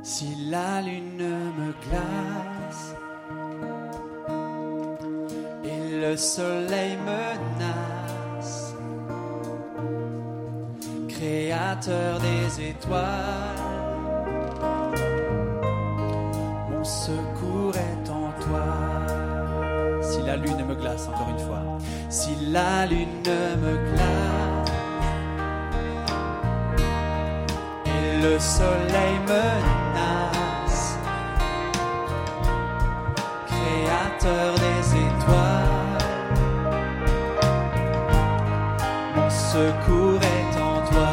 Si la lune me glace et le soleil menace, créateur des étoiles, mon secours est en toi. Si la lune me glace, encore une fois, si la lune me glace et le soleil menace, créateur des étoiles, mon secours est en toi.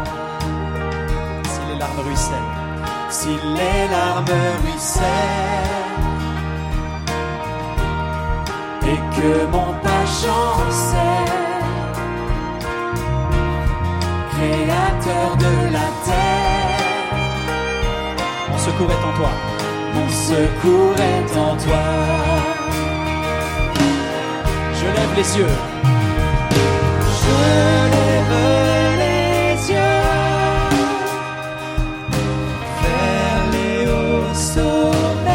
Si les larmes ruissellent, si les larmes ruissellent, et que mon pas chancelle, créateur de la terre, mon secours est en toi, mon secours est en toi. Je lève les yeux, je lève les yeux vers les hauts sommets.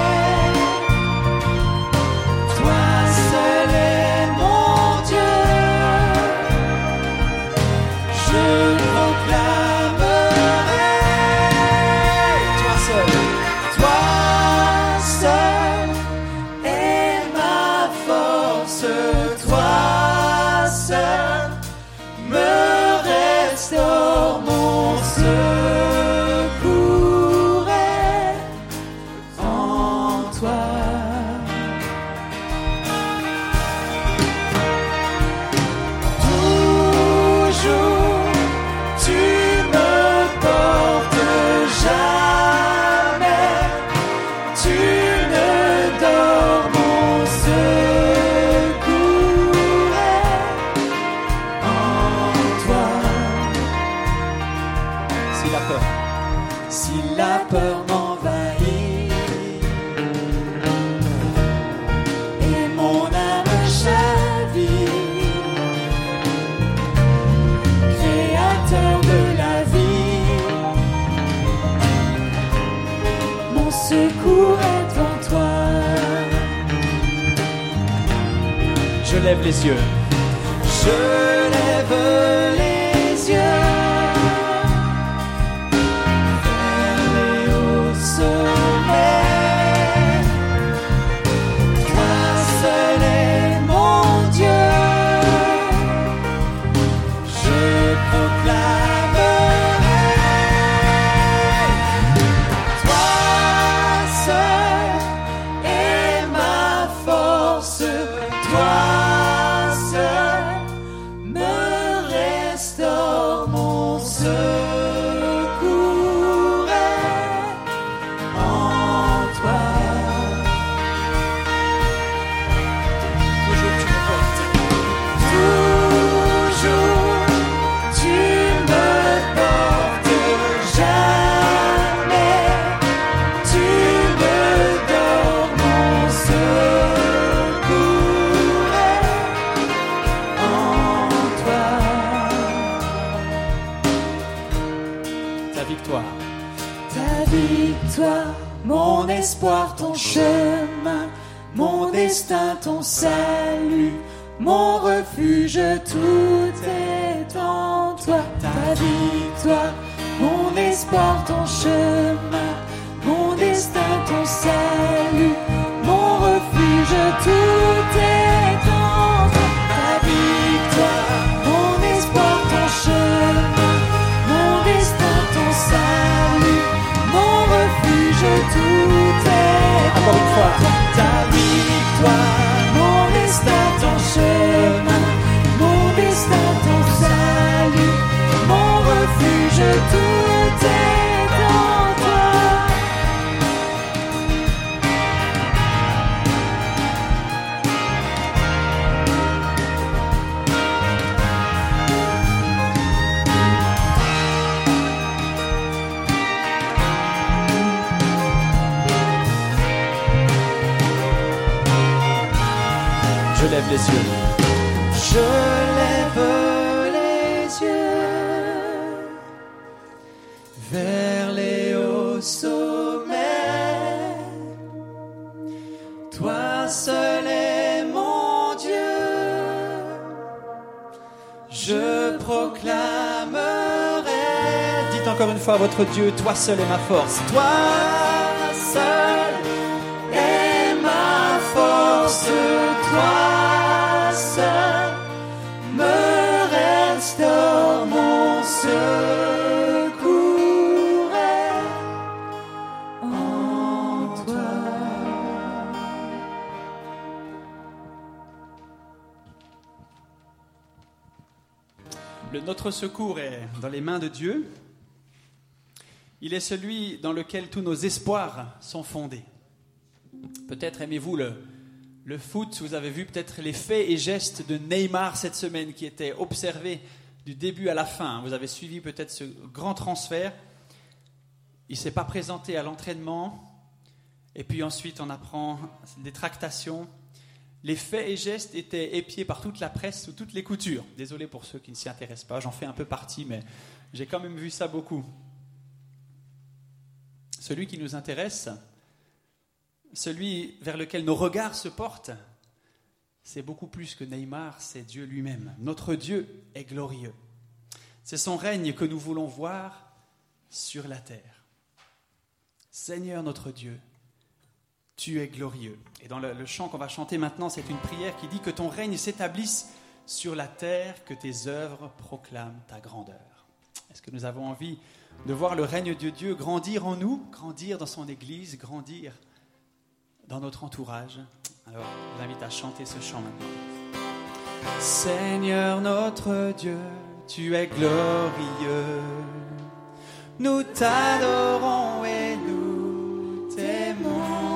Je lève les yeux, je lève les yeux vers les hauts sommets. Toi seul est mon Dieu, je proclamerai. Toi seul est ma force, toi. Mon espoir, ton chemin, mon destin, ton salut, mon refuge, tout est en toi. Ta victoire, mon espoir, ton chemin, mon destin, ton salut, mon refuge, tout est en toi. Ta victoire, mon espoir, ton chemin, mon destin, ton salut, mon refuge, tout est encore une fois. Ta victoire, mon destin, ton chemin, mon destin, ton salut, mon refuge, tout est en toi. Je lève les yeux. Je lève les yeux vers les hauts au sommet. Toi seul est mon Dieu. Je proclamerai. Dites encore une fois à votre Dieu, toi seul est ma force. Toi seul est ma force. Toi seul me restaure mon secours est en toi. Notre secours est dans les mains de Dieu. Il est celui dans lequel tous nos espoirs sont fondés. Peut-être aimez-vous le foot, vous avez vu peut-être les faits et gestes de Neymar cette semaine qui étaient observés du début à la fin. Vous avez suivi peut-être ce grand transfert. Il ne s'est pas présenté à l'entraînement. Et puis ensuite, on apprend des tractations. Les faits et gestes étaient épiés par toute la presse sous toutes les coutures. Désolé pour ceux qui ne s'y intéressent pas, j'en fais un peu partie, mais j'ai quand même vu ça beaucoup. Celui qui nous intéresse, celui vers lequel nos regards se portent, c'est beaucoup plus que Neymar, c'est Dieu lui-même. Notre Dieu est glorieux. C'est son règne que nous voulons voir sur la terre. Seigneur notre Dieu, tu es glorieux. Et dans le chant qu'on va chanter maintenant, c'est une prière qui dit que ton règne s'établisse sur la terre, que tes œuvres proclament ta grandeur. Est-ce que nous avons envie de voir le règne de Dieu grandir en nous, grandir dans son Église, grandir dans notre entourage? Alors, je vous invite à chanter ce chant maintenant. Seigneur notre Dieu, tu es glorieux. Nous t'adorons et nous t'aimons.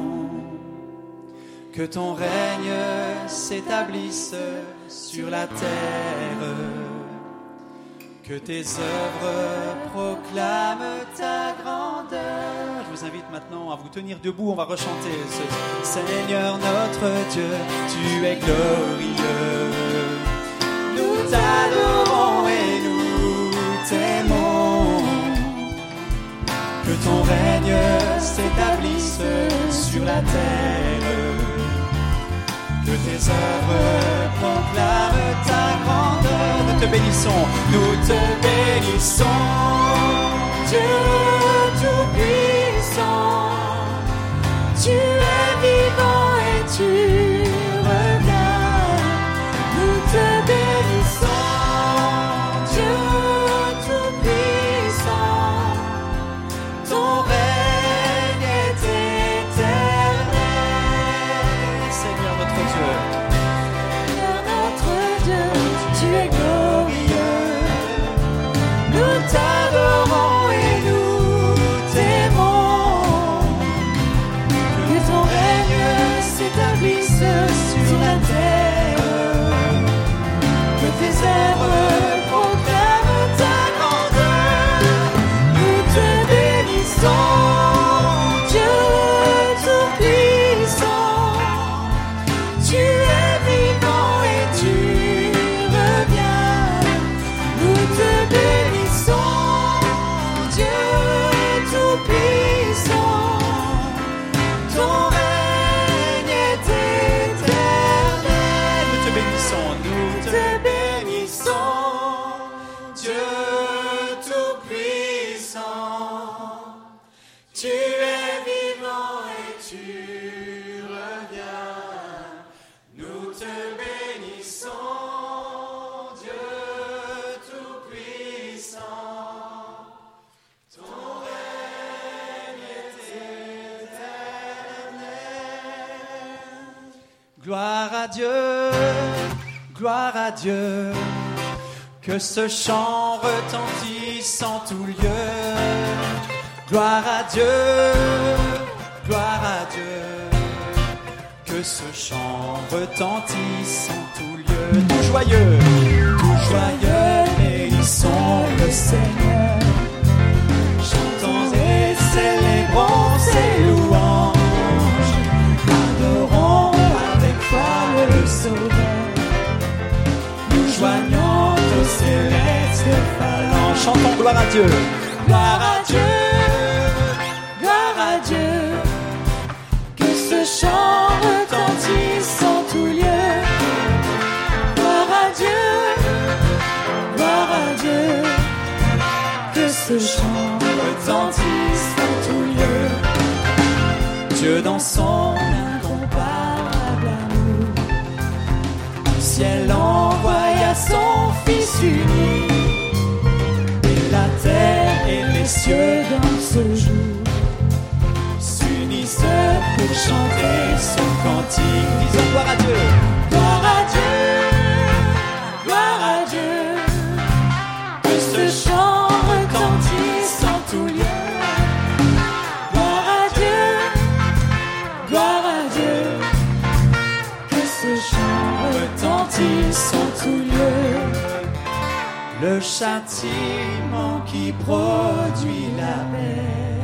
Que ton règne s'établisse sur la terre. Que tes œuvres proclament ta grandeur. Je vous invite maintenant à vous tenir debout. On va rechanter ce Seigneur notre Dieu, tu es glorieux. Nous t'adorons et nous t'aimons. Que ton règne s'établisse sur la terre. Que tes œuvres proclament ta grandeur. Nous te bénissons, Dieu tout-puissant. Tu es vivant et tu reviens. Nous te bénissons, Dieu tout-puissant. Ton règne est éternel. Seigneur notre Dieu, tu es glorieux. Nous t'adorons et nous t'aimons. Que ton règne s'établisse sur la terre. Que tes œuvres proclament ta grandeur. Nous te bénissons, Dieu tout-puissant. Tu es vivant et tu reviens. Nous te bénissons, Dieu tout-puissant. Ton règne est éternel. Nous te bénissons, Dieu tout-puissant. Tu es vivant et tu reviens. Nous te bénissons, Dieu tout-puissant. Ton règne est éternel. Gloire à Dieu, gloire à Dieu. Que ce chant retentisse en tout lieu. Gloire à Dieu, gloire à Dieu. Que ce chant retentisse en tout lieu. Tout joyeux, bénissons le Seigneur. Chantons et célébrons ses louanges. Adorons avec foi le Sauveur. Nous joignons aux célestes phalanges. Chantons gloire à Dieu. Gloire à Dieu, chant retentisse en tout lieu. Gloire à Dieu, gloire à Dieu. Que ce chant retentisse en tout lieu. Dieu dans son incomparable amour, du ciel envoya son Fils unique, et la terre et les cieux dans ce jour s'unissent pour chanter son cantique. Disons gloire à Dieu, gloire à Dieu, gloire à Dieu. Que ce chant retentisse en tout lieu. Gloire à Dieu, gloire à Dieu. Que ce chant retentisse en tout lieu. Le châtiment qui produit la paix,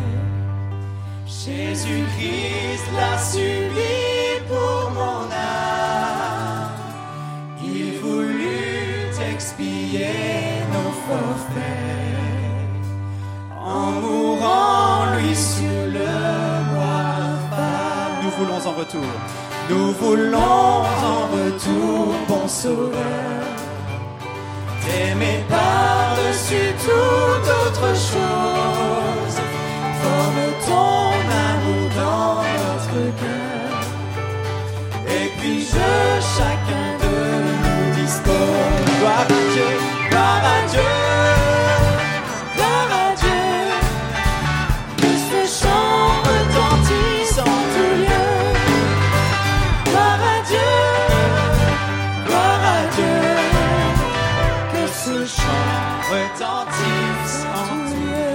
Jésus-Christ l'a subi pour mon âme. Il voulut expier nos forfaits en mourant lui sur le bois infâme. Nous voulons en retour. Nous voulons en retour, bon sauveur, t'aimer par-dessus toute autre chose. Forme ton amour dans notre cœur, et puis-je chacun de nous dispose. Gloire à Dieu, gloire à Dieu, gloire à Dieu. Que ce chant retentisse en tout lieu. Gloire à Dieu, gloire à Dieu. Que ce chant retentisse en tout lieu.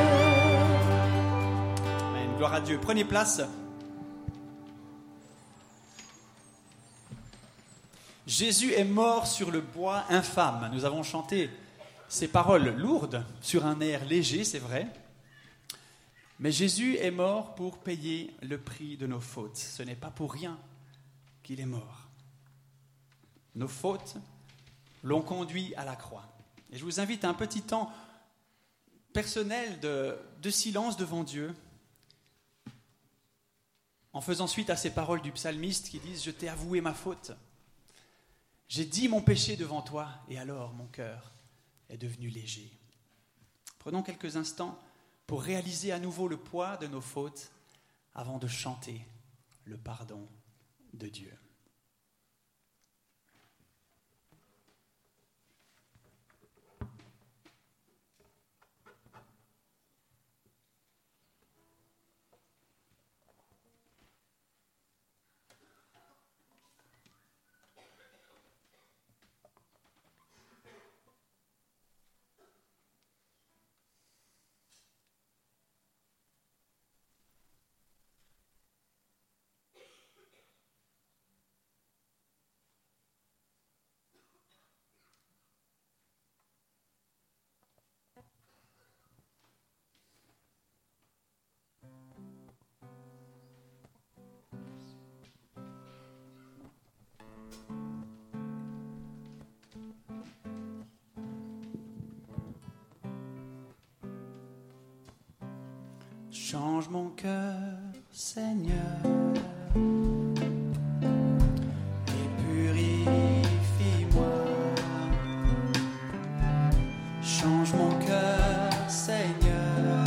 Amen. Gloire à Dieu. Prenez place. Jésus est mort sur le bois infâme. Nous avons chanté ces paroles lourdes sur un air léger, c'est vrai. Mais Jésus est mort pour payer le prix de nos fautes. Ce n'est pas pour rien qu'il est mort. Nos fautes l'ont conduit à la croix. Et je vous invite à un petit temps personnel de silence devant Dieu, en faisant suite à ces paroles du psalmiste qui disent « Je t'ai avoué ma faute. J'ai dit mon péché devant toi, et alors mon cœur est devenu léger. » Prenons quelques instants pour réaliser à nouveau le poids de nos fautes avant de chanter le pardon de Dieu. Change mon cœur, Seigneur, et purifie-moi. Change mon cœur, Seigneur,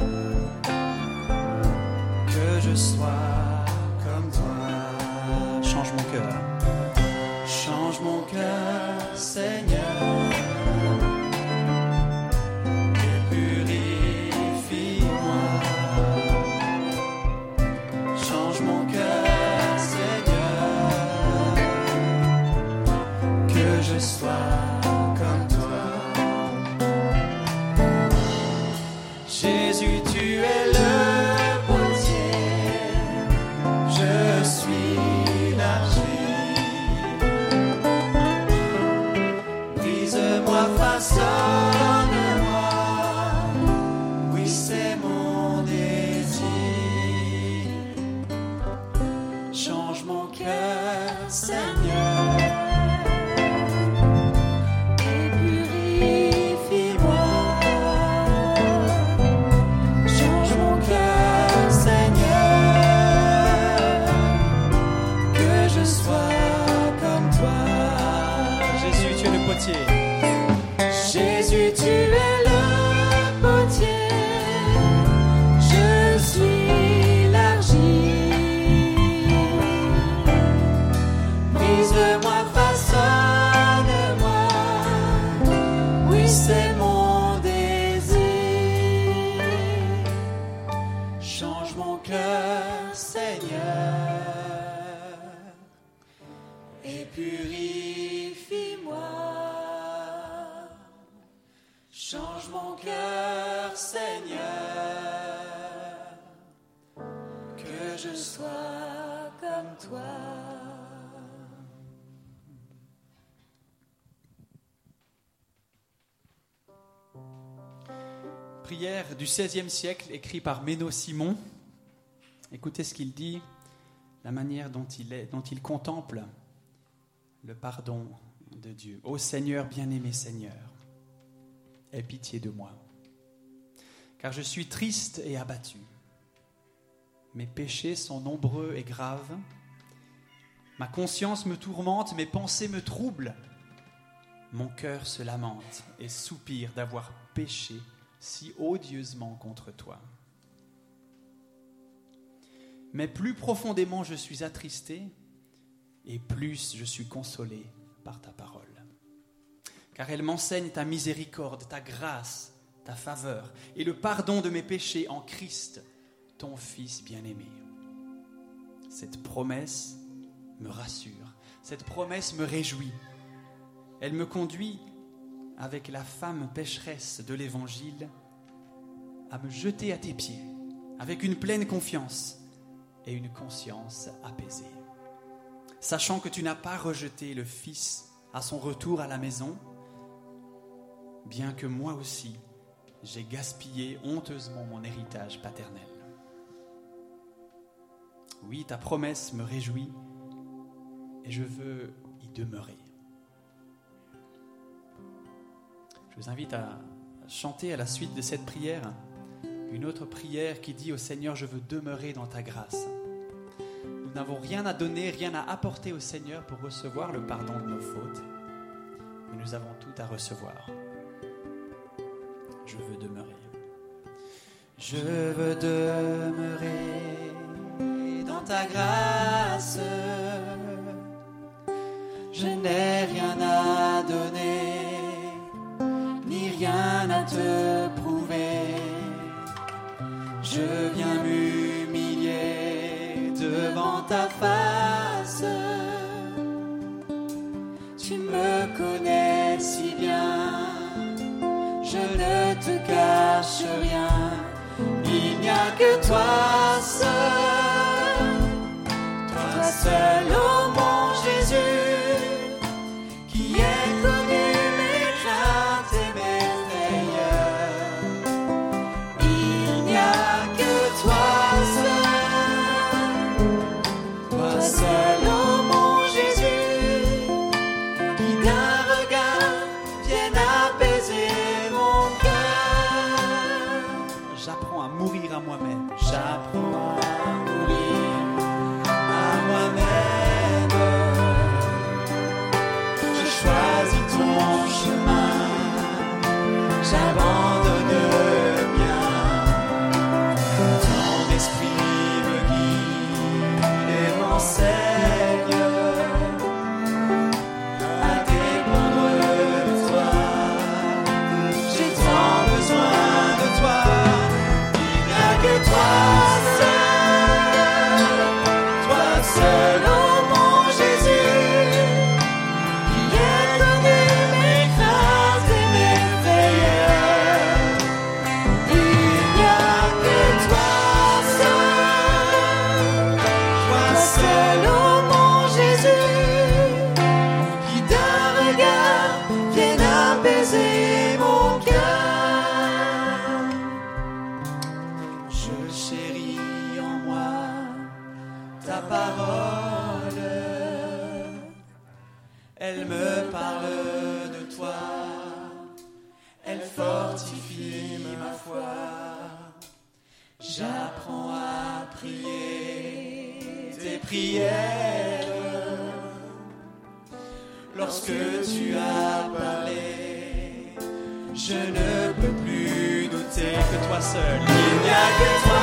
que je sois comme toi. Change mon cœur. Change mon cœur, Seigneur. potier. Jésus, tu es le potier, je suis l'argile. Brise-moi, façonne-moi, oui c'est mon désir. Change mon cœur, Seigneur, et purifie-moi. Change mon cœur, Seigneur, que je sois comme toi. Prière du XVIe siècle, écrit par Menno Simon. Écoutez ce qu'il dit, la manière dont il contemple le pardon de Dieu. Ô Seigneur, bien-aimé Seigneur, aie pitié de moi, car je suis triste et abattu. Mes péchés sont nombreux et graves. Ma conscience me tourmente, mes pensées me troublent. Mon cœur se lamente et soupire d'avoir péché si odieusement contre toi. Mais plus profondément je suis attristé et plus je suis consolé par ta parole. Car elle m'enseigne ta miséricorde, ta grâce, ta faveur et le pardon de mes péchés en Christ, ton Fils bien-aimé. Cette promesse me rassure, cette promesse me réjouit. Elle me conduit, avec la femme pécheresse de l'Évangile, à me jeter à tes pieds, avec une pleine confiance et une conscience apaisée. Sachant que tu n'as pas rejeté le Fils à son retour à la maison, bien que moi aussi, j'ai gaspillé honteusement mon héritage paternel. Oui, ta promesse me réjouit et je veux y demeurer. Je vous invite à chanter à la suite de cette prière une autre prière qui dit au Seigneur, je veux demeurer dans ta grâce. Nous n'avons rien à donner, rien à apporter au Seigneur pour recevoir le pardon de nos fautes, mais nous avons tout à recevoir. Je veux demeurer. Je veux demeurer dans ta grâce. Je n'ai rien à donner, ni rien à te prouver. Je viens m'humilier devant ta face. Tu me connais si bien, je ne te cache rien. Il n'y a que toi seul, ô mon Jésus, qui est connu mes craintes et mes frayeurs. Il n'y a que toi seul, ô mon Jésus, qui d'un regard vienne apaiser mon cœur. J'apprends à mourir à moi-même. J'apprends à mourir à moi-même. Je choisis ton chemin, j'abandonne le mien. Ton esprit me guide et m'enseigne à dépendre de toi. J'ai tant besoin de toi. Il n'y a que toi seul, ô mon Jésus, qui est connu mes craintes et mes frayeurs. Il n'y a que toi seul, ô mon Jésus, qui d'un regard vienne apaiser mon cœur. Je chéris en moi ta parole, elle me parle de toi, elle fortifie ma foi. J'apprends à prier tes prières, lorsque tu as parlé. Je ne peux plus douter que toi seul, il n'y a que toi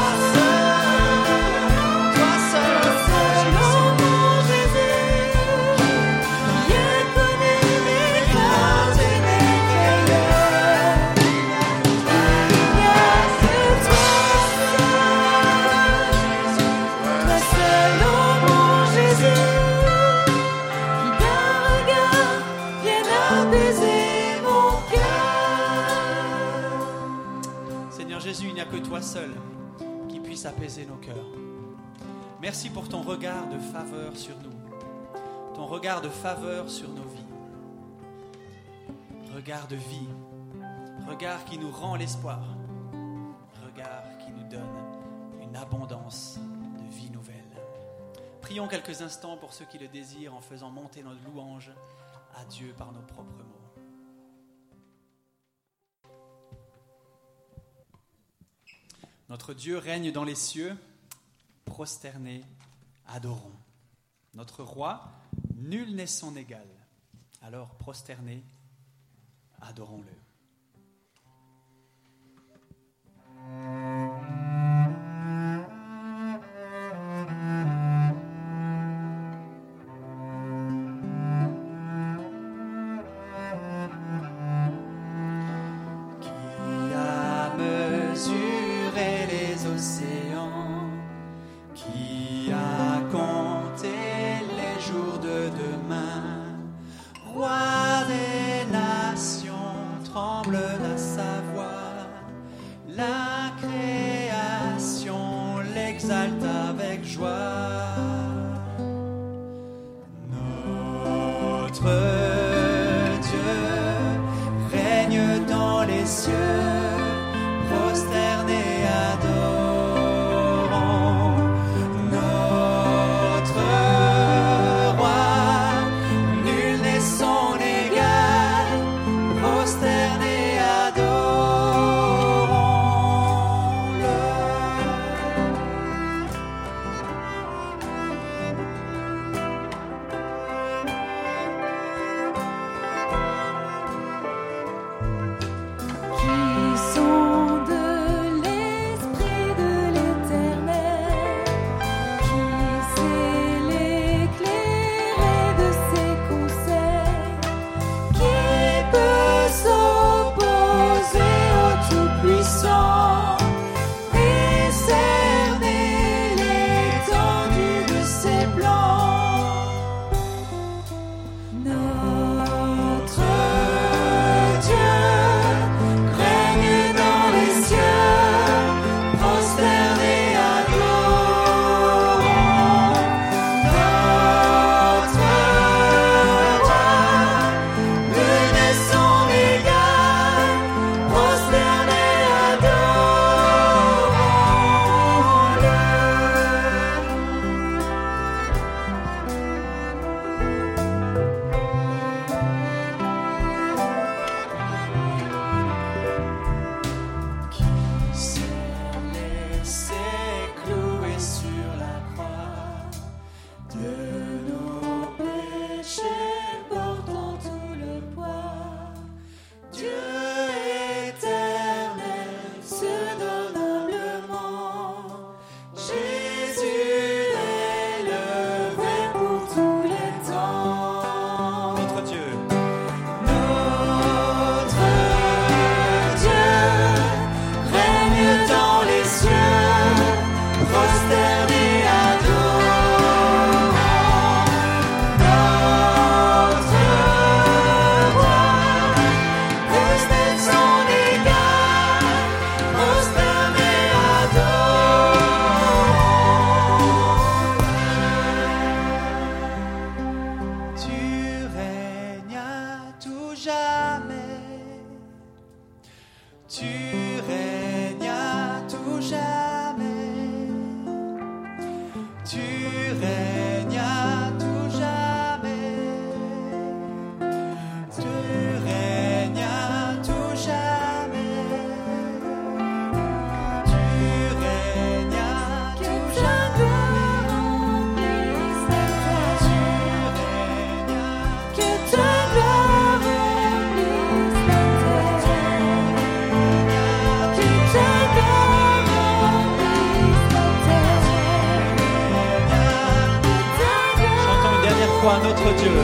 seul, toi seul, Oh mon Jésus, Dieu connaît mes craintes et mes frayeurs. Il n'y a que toi seul, oh mon Jésus, qui d'un regard vienne apaiser mon cœur. Seigneur Jésus, il n'y a que toi seul qui puisse apaiser nos cœurs. Merci pour ton regard de faveur sur nous, ton regard de faveur sur nos vies. Regard de vie, regard qui nous rend l'espoir, regard qui nous donne une abondance de vie nouvelle. Prions quelques instants pour ceux qui le désirent en faisant monter notre louange à Dieu par nos propres mots. Notre Dieu règne dans les cieux, prosternés, adorons. Notre roi, nul n'est son égal. Alors prosternés, adorons-le. Qui a mesuré les océans, qui a compté les jours de demain, roi des nations, tremble à sa voix, la création l'exalte avec joie. Notre Dieu règne dans les cieux, prosterné adorant. Notre roi, nul n'est son égal, prosterné adorons-le. Qui sont de l'esprit de l'Éternel, qui sait l'éclairer de ses conseils, qui peut s'opposer au Tout-Puissant et cerner l'étendue de ses plans. Notre Dieu règne dans les cieux, prosterné adorant. Notre roi, nul n'est son égal, prosterné adorons-le. Qui s'est laissé clouer sur la croix, de nos péchés portant tout le poids. Dieu éternel se donne humblement, Jésus élevé pour tous les temps. Notre Dieu, Notre Dieu règne dans les cieux, prosterné adorant. Notre roi, nul n'est son égal, prosterné adorons. tu règnes à tout jamais. Tu règnes à tout jamais. Tu règnes à tout jamais. Tu règnes à tout jamais. Tu règnes à Que tout ta jamais. gloire remplisse la terre, Tu règnes à que notre Dieu.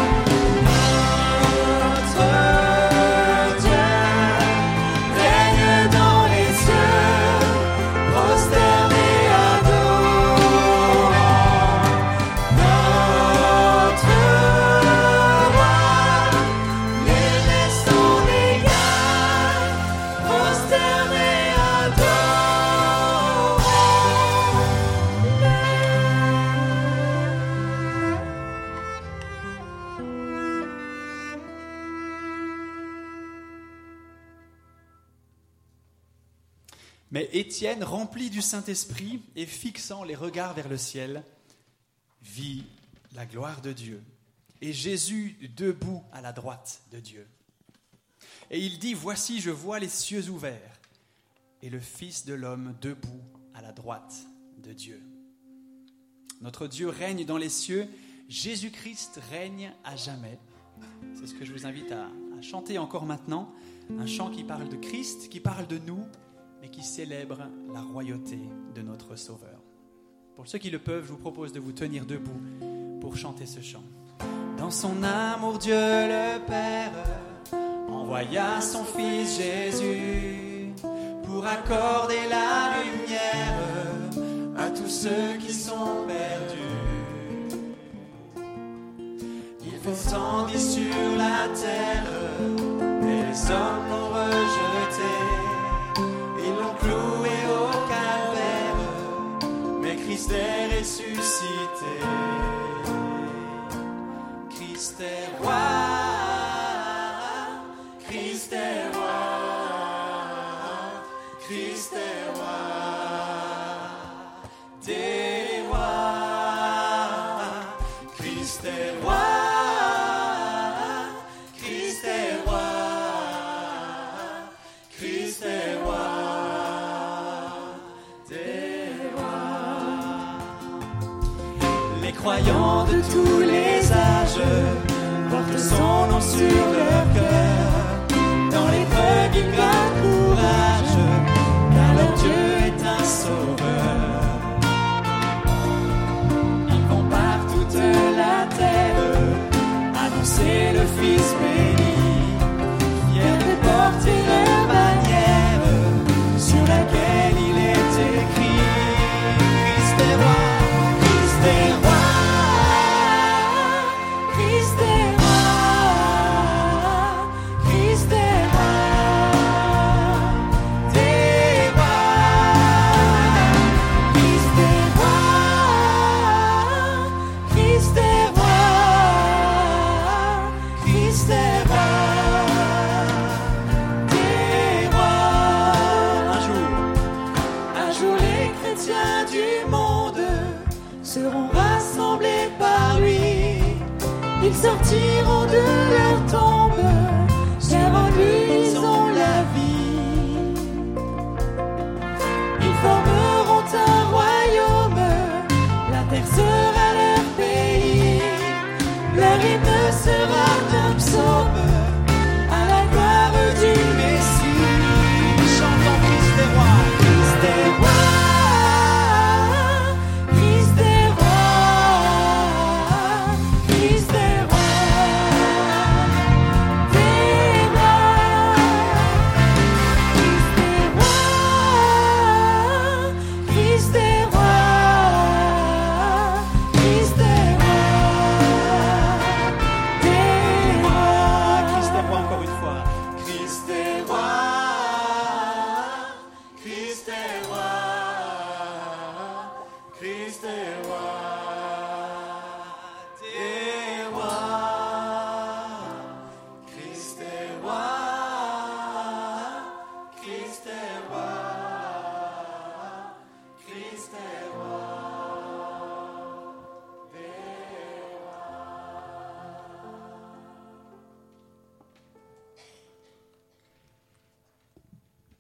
Mais Étienne, rempli du Saint-Esprit et fixant les regards vers le ciel, vit la gloire de Dieu et Jésus debout à la droite de Dieu. Et il dit, « Voici, je vois les cieux ouverts et le Fils de l'homme debout à la droite de Dieu. » Notre Dieu règne dans les cieux, Jésus-Christ règne à jamais. C'est ce que je vous invite à chanter encore maintenant, un chant qui parle de Christ, qui parle de nous, et qui célèbre la royauté de notre Sauveur. Pour ceux qui le peuvent, je vous propose de vous tenir debout pour chanter ce chant. Dans son amour, Dieu le Père envoya son Fils Jésus pour accorder la lumière à tous ceux qui sont perdus. Il descendit sur la terre et les hommes l'ont rejeté. Cloué au calvaire, mais Christ est ressuscité. Christ est roi, Christ est roi, Christ est roi des rois. Christ est roi, Christ est roi, Christ est roi. Croyants de tous les âges portent son nom sur leur cœur. Dans l'épreuve, ils gardent courage, car leur Dieu est un sauveur. Ils vont par toute la terre annoncer le Fils béni, fiers de porter leur bannière sur laquelle il est écrit. Christ est roi, Christ est roi. Seront rassemblés par lui, ils sortiront de la